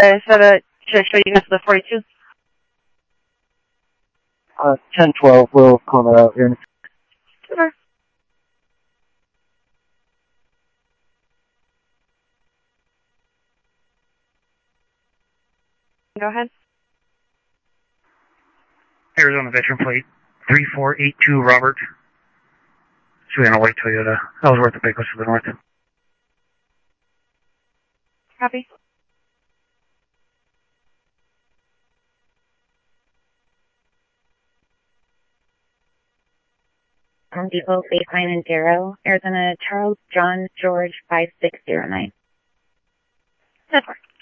should I show you guys the 42? 1012, we'll call that out here. Super. Go ahead. Arizona Veteran Plate 3482 Robert. Savannah White Toyota. Ellsworth, the Pecos to the north. Copy. Home Depot, baseline and 0. Arizona Charles John George 5609. That's correct.